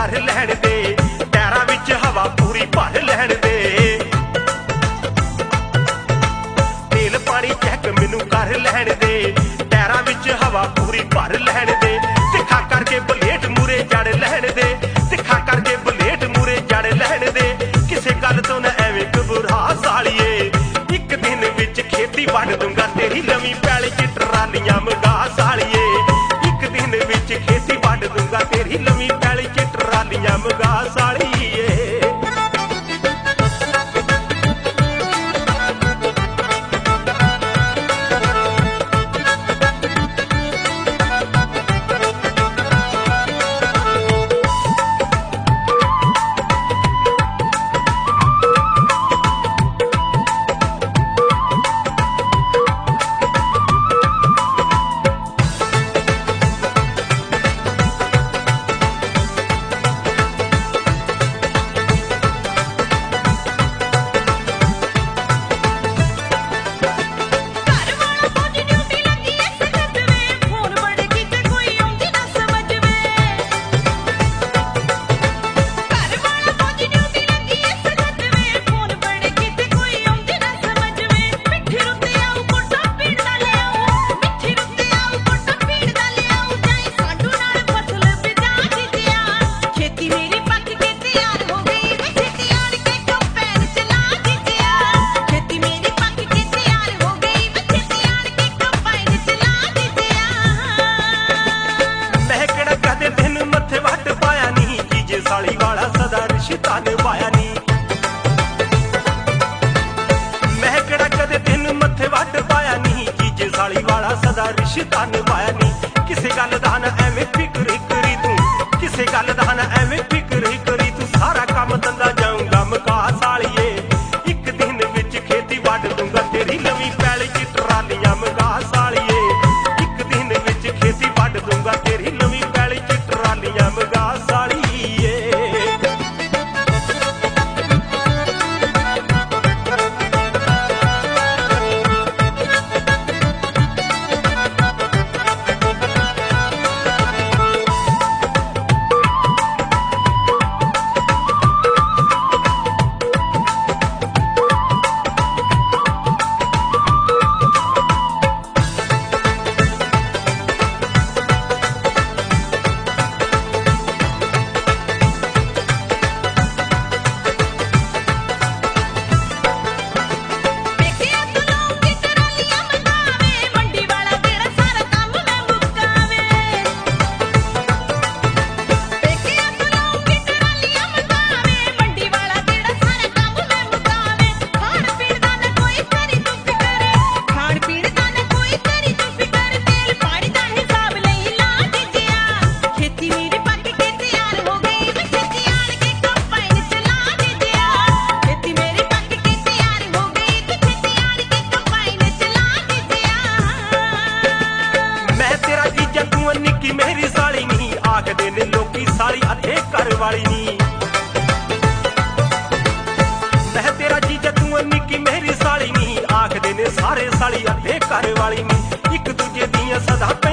कर लैण दे, पैरां विच हवा पूरी भर लैण दे। तेल पानी चैक मैनू कर लैण दे, पैरां विच हवा पूरी भर लैण दे। तिखा करके बलेट मूरे जड़ लैण दे, तिखा करके बलेट मूरे जड़ लैण दे। किसे गल तो ना एवें घबरा सालिए, एक दिन विच खेती वंड दूंगा तेरी लवी पैली च ट्रालियां मंगा सालिए। एक दिन विच खेती वंड दूंगा तेरी लवी पैली च ट्रालियां मंगा सालिए। साली वाला सदा रिश्ता निभाया नी, मैं केड़ा कदे दिन मत्थे वट पाया नी। जीजे साली वाला सदा रिश्ता निभाया नी। किसे गल दा ना एवें फिक्र करी तू, किसे गल दा ना एवें फिक्र करी तू। सारा काम धंधा जाऊंगा मुका सालिए, एक दिन विच खेती वड दूंगा तेरी लवी पैली च ट्रालियां मंगा सालिए। एक दिन विच खेती वड दूंगा तेरी लवी पैली च ट्रालियां मंगा सालिए। मेरी साली नहीं आखदे ने लोकी साली अधे घर वाली नहीं। मैं तेरा जीजा तू निक्की मेरी साली नहीं आखदे ने सारे साली अधे घर वाली नहीं। एक दूजे दियां सदा